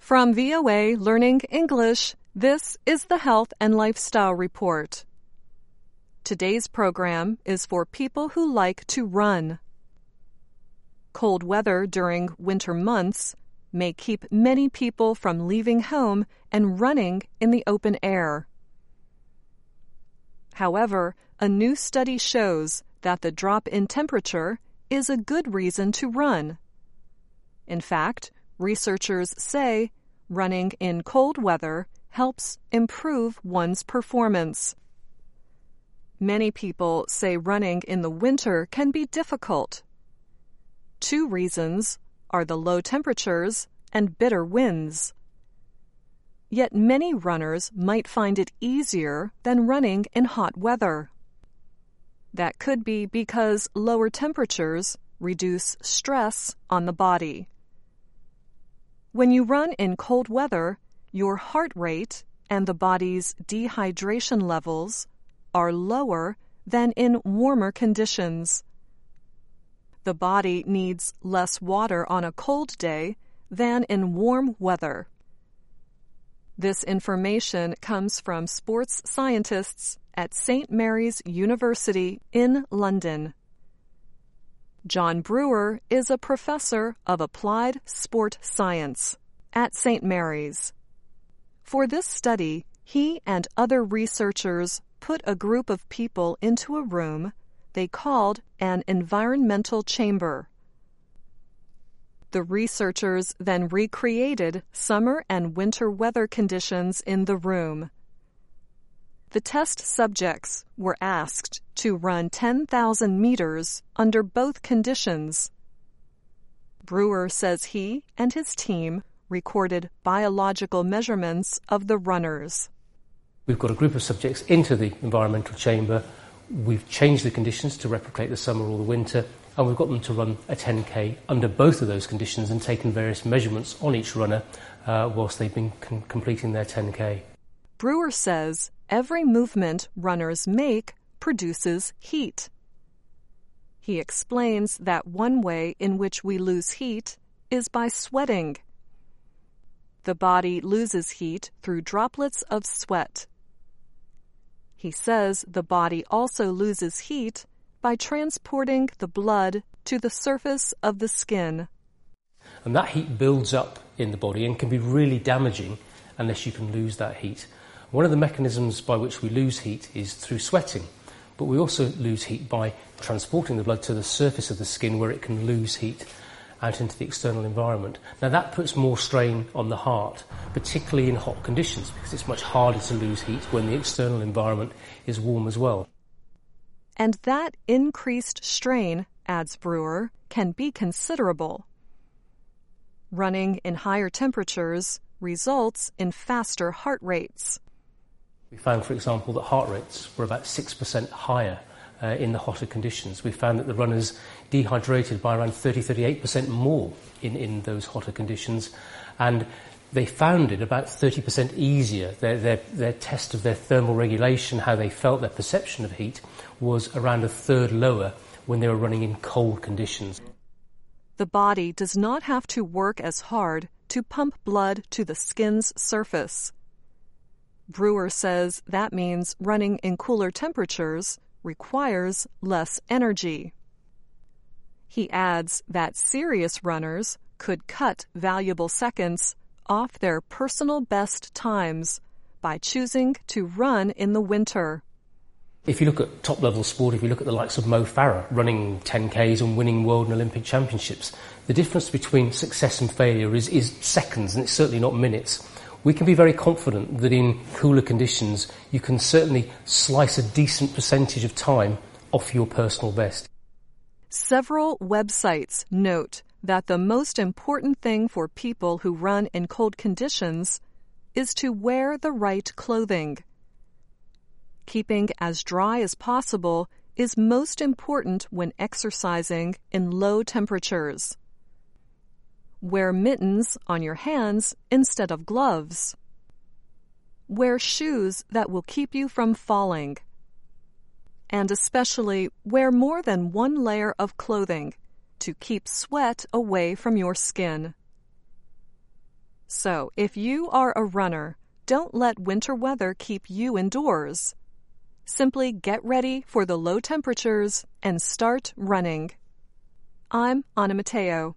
From VOA Learning English, this is the Health and Lifestyle Report. Today's program is for people who like to run. Cold weather during winter months may keep many people from leaving home and running in the open air. However, a new study shows that the drop in temperature is a good reason to run. In fact, researchers say running in cold weather helps improve one's performance. Many people say running in the winter can be difficult. Two reasons are the low temperatures and bitter winds. Yet many runners might find it easier than running in hot weather. That could be because lower temperatures reduce stress on the body. When you run in cold weather, your heart rate and the body's dehydration levels are lower than in warmer conditions. The body needs less water on a cold day than in warm weather. This information comes from sports scientists at St. Mary's University in London. John Brewer is a professor of applied sport science at St. Mary's. For this study, he and other researchers put a group of people into a room they called an environmental chamber. The researchers then recreated summer and winter weather conditions in the room. The test subjects were asked to run 10,000 meters under both conditions. Brewer says he and his team recorded biological measurements of the runners. We've got a group of subjects into the environmental chamber. We've changed the conditions to replicate the summer or the winter, and we've got them to run a 10K under both of those conditions and taken various measurements on each runner whilst they've been completing their 10K. Brewer says every movement runners make produces heat. He explains that one way in which we lose heat is by sweating. The body loses heat through droplets of sweat. He says the body also loses heat by transporting the blood to the surface of the skin. And that heat builds up in the body and can be really damaging unless you can lose that heat. One of the mechanisms by which we lose heat is through sweating, but we also lose heat by transporting the blood to the surface of the skin where it can lose heat out into the external environment. Now that puts more strain on the heart, particularly in hot conditions, because it's much harder to lose heat when the external environment is warm as well. And that increased strain, adds Brewer, can be considerable. Running in higher temperatures results in faster heart rates. We found, for example, that heart rates were about 6% higher in the hotter conditions. We found that the runners dehydrated by around 30-38% more in those hotter conditions, and they found it about 30% easier. Their test of their thermal regulation, how they felt, their perception of heat, was around a third lower when they were running in cold conditions. The body does not have to work as hard to pump blood to the skin's surface. Brewer says that means running in cooler temperatures requires less energy. He adds that serious runners could cut valuable seconds off their personal best times by choosing to run in the winter. If you look at top-level sport, if you look at the likes of Mo Farah running 10Ks and winning world and Olympic championships, the difference between success and failure is seconds, and it's certainly not minutes. We can be very confident that in cooler conditions you can certainly slice a decent percentage of time off your personal best. Several websites note that the most important thing for people who run in cold conditions is to wear the right clothing. Keeping as dry as possible is most important when exercising in low temperatures. Wear mittens on your hands instead of gloves. Wear shoes that will keep you from falling. And especially wear more than one layer of clothing to keep sweat away from your skin. So, if you are a runner, don't let winter weather keep you indoors. Simply get ready for the low temperatures and start running. I'm Anna Matteo.